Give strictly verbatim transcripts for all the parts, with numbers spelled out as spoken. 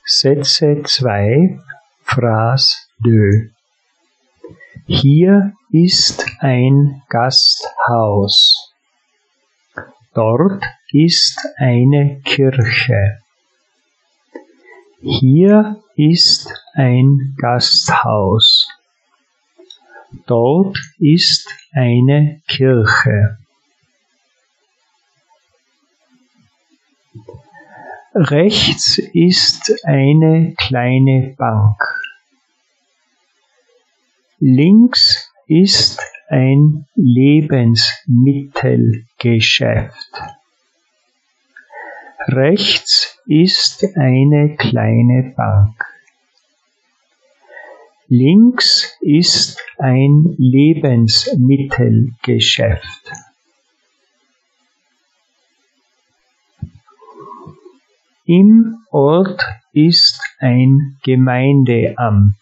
Sätze zwei, Phrase deux. Hier ist ein Gasthaus. Dort ist eine Kirche. Hier ist ein Gasthaus. Dort ist eine Kirche. Rechts ist eine kleine Bank. Links ist ein Lebensmittelgeschäft. Rechts ist eine kleine Bank. Links ist ein Lebensmittelgeschäft. Im Ort ist ein Gemeindeamt.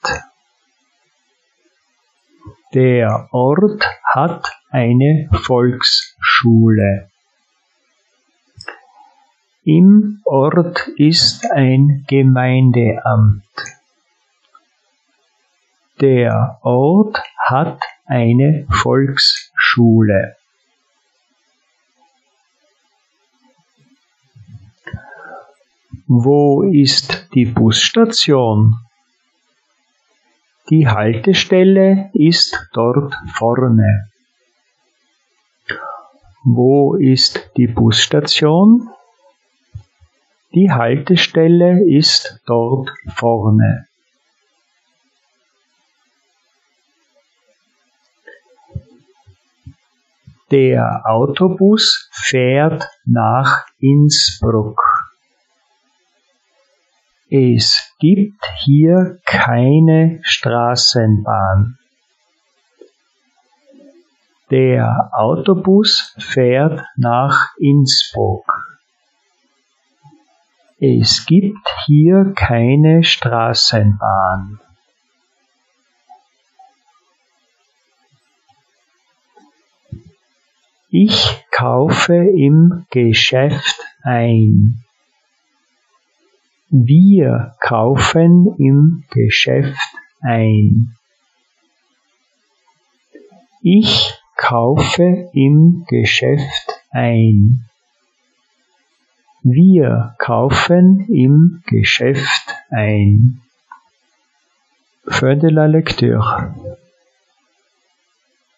Der Ort hat eine Volksschule. Im Ort ist ein Gemeindeamt. Der Ort hat eine Volksschule. Wo ist die Busstation? Die Haltestelle ist dort vorne. Wo ist die Busstation? Die Haltestelle ist dort vorne. Der Autobus fährt nach Innsbruck. Es gibt hier keine Straßenbahn. Der Autobus fährt nach Innsbruck. Es gibt hier keine Straßenbahn. Ich kaufe im Geschäft ein. Wir kaufen im Geschäft ein. Ich kaufe im Geschäft ein. Wir kaufen im Geschäft ein. Fin de la lecture.